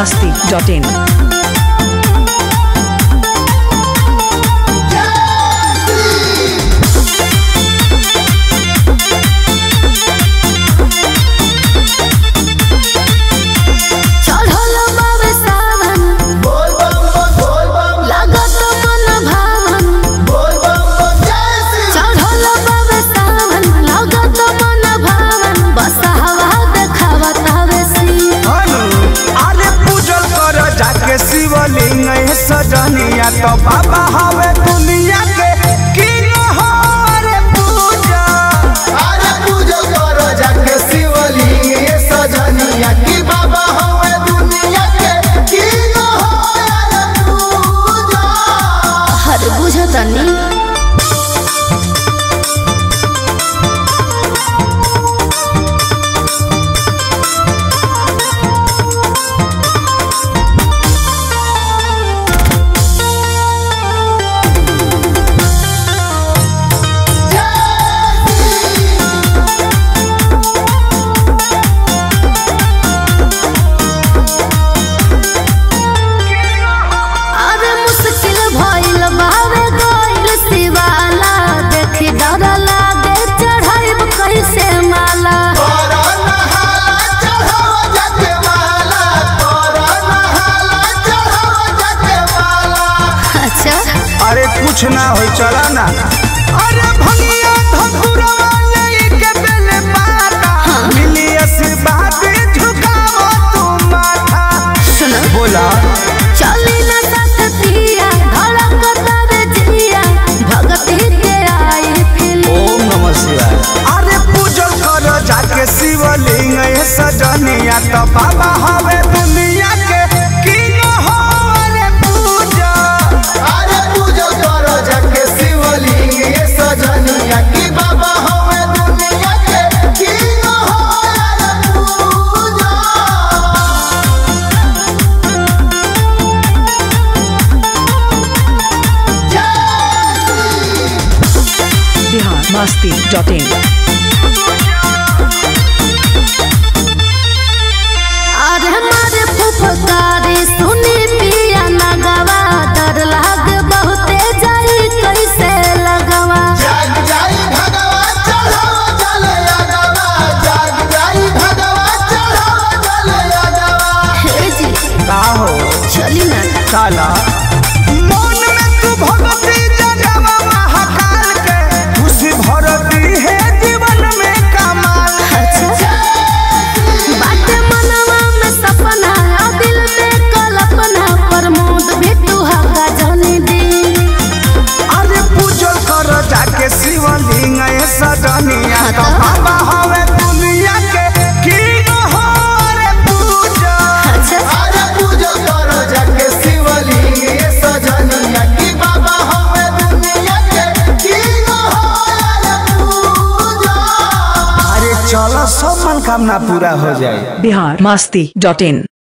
biharmasti.in. Shivling सजनिया तो बाबा हवे दुनिया के किंग हो रे पूजा। अरे पूजा करो जाके शिवलिंग सजनिया की बाबा हवे दुनिया के किंग हो रे पूजा। हर बुझतनी अरे कुछ ना हो चला ना। अरे भंगिया धकुरवा लेके बेले पाता मिली आशीर्वाद झुकाओ तू माथा। सुन बोला चली ना सकतिया धड़कता रे जिया भगती के आई फिल। ओम नमः शिवाय। अरे पूजल करो जाके शिवलिंग सजनिया तो बाबा हवे दुनिया के किंग हो रे पूजा। अरे पूजा करो जाके शिवलिंग सजनिया की बाबा हवे दुनिया के किंग हो रे पूजा। biharmasti.in. अरे हमारे फुफकारी सुनी पिया नगवा डर लाग बहुते जाई कैसे लगवा। जाग जाई भगवा चढ़ावा चले अगवा जाग जाई भगवा चढ़ावा चले अगवा। हे जी का हो चली ना काला मन में तू भगती जगवा महाकाल के खुशी भरती है जीवन में कमाल। अच्छा बाटे मनवा में सपना और दिल में कल्पना प्रमोद भी तू हका जानी दी। अरे पूजल कर जाके शिवलिंग सजनिया तो बाबा हवे दुनिया के किंग हो रे पूजा। अच्छा अरे पूजा करो जाके शिवलिंग सजनिया की बाबा हवे दुनिया के किंग हो रे पूजा। अरे चलो सब मनोकामना पूरा हो जाए। biharmasti.in.